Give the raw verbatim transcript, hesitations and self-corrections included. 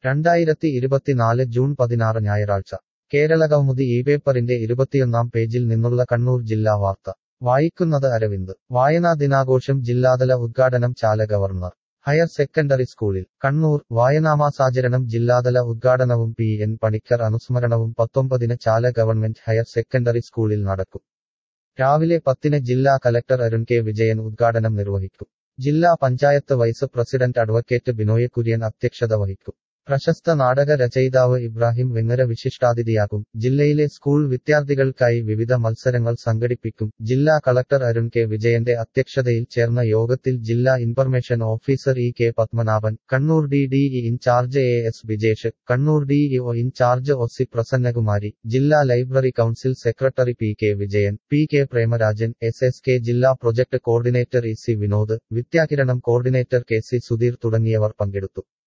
രണ്ടായിരത്തി ഇരുപത്തിനാല് ജൂൺ പതിനാറ് ഞായറാഴ്ച കേരളകൗമുദി ഈ പേപ്പറിന്റെ ഇരുപത്തിയൊന്നാം പേജിൽ നിന്നുള്ള കണ്ണൂർ ജില്ലാ വാർത്ത വായിക്കുന്നത് അരവിന്ദ്. വായനാ ദിനാഘോഷം ജില്ലാതല ഉദ്ഘാടനം ചാല ഗവർണർ ഹയർ സെക്കൻഡറി സ്കൂളിൽ കണ്ണൂർ. വായനാമാസാചരണം ജില്ലാതല ഉദ്ഘാടനവും പി എൻ പണിക്കർ അനുസ്മരണവും പത്തൊമ്പതിന് ചാല ഗവൺമെന്റ് ഹയർ സെക്കൻഡറി സ്കൂളിൽ നടക്കും. രാവിലെ പത്തിന് ജില്ലാ കലക്ടർ അരുൺ കെ വിജയൻ ഉദ്ഘാടനം നിർവഹിക്കും. ജില്ലാ panchayat vice president advocate Binoy Kurian അധ്യക്ഷത വഹിക്കും. പ്രശസ്ത നാടക രചയിതാവ് ഇബ്രാഹിം വെങ്ങര വിശിഷ്ടാതിഥിയാകും. ജില്ലയിലെ സ്കൂൾ വിദ്യാർത്ഥികൾക്കായി വിവിധ മത്സരങ്ങൾ സംഘടിപ്പിക്കും. ജില്ലാ കളക്ടർ അരുൺ കെ വിജയന്റെ അധ്യക്ഷതയിൽ ചേർന്ന യോഗത്തിൽ ജില്ലാ information officer E K Padmanabhan, Kannur D D E in charge A S Bijesh, Kannur D E O in charge O C Prasannakumari, ജില്ലാ library council secretary P K Vijayan, P K Premarajan, S S K ജില്ലാ project coordinator E C Vinod, Vidyakiranam coordinator K C Sudheer തുടങ്ങിയവർ പങ്കെടുത്തു.